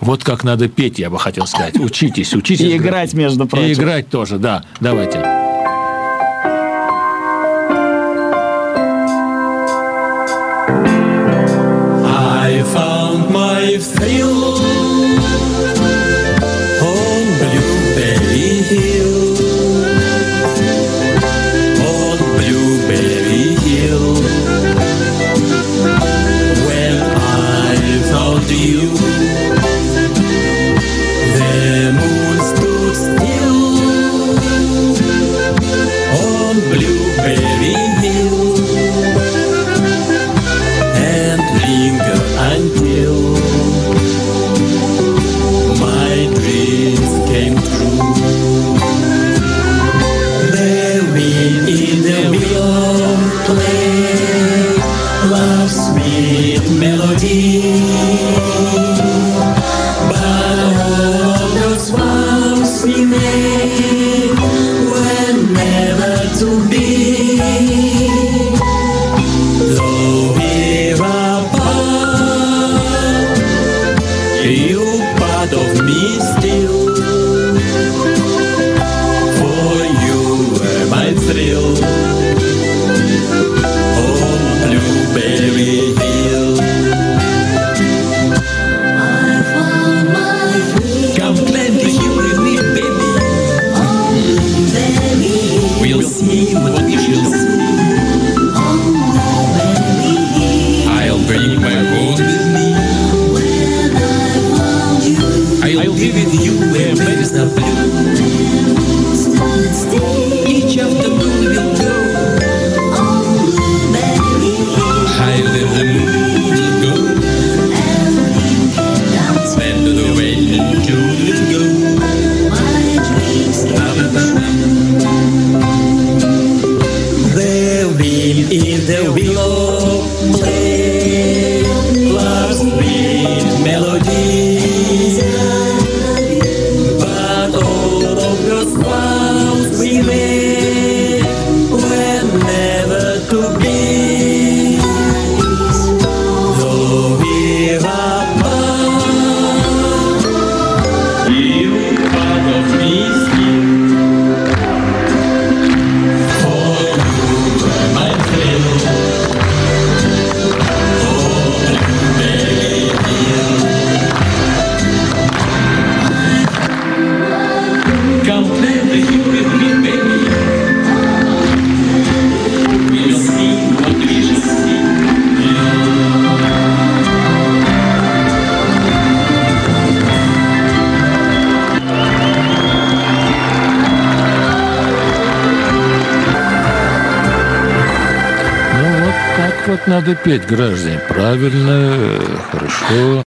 Вот как надо петь, я бы хотел сказать. Учитесь. И играть, между прочим. И играть тоже, да. Давайте. I found my thrill on Blueberry Hill. On Blueberry Hill. When I found you, the moon stood still on Blueberry Hill and lingered until my dreams came true. The wind in the willow play love's sweet melody, but all those vows we made were never to be. Though we're apart, you part of me still. For you were my thrill on Blueberry Hill. I found my dream. Come climb the hill with me, baby. On Blueberry Hill. We'll see what we shall see. On Blueberry Hill. I'll bring my boat with me. When I found you, I'll be with you where berries are blue. Each afternoon we'll go on Blueberry Hill. Higher than the moon will go, and the wind to let go. My dreams the wind in the willow play love's sweet melody, but all of those vows we made were never to be. Though we're apart, you part of me still. For you were my thrill. Oh, Blueberry Hill. Come climb the hill with me, baby. We'll see what we shall see. Ну, вот так вот надо петь, граждане. Правильно, хорошо.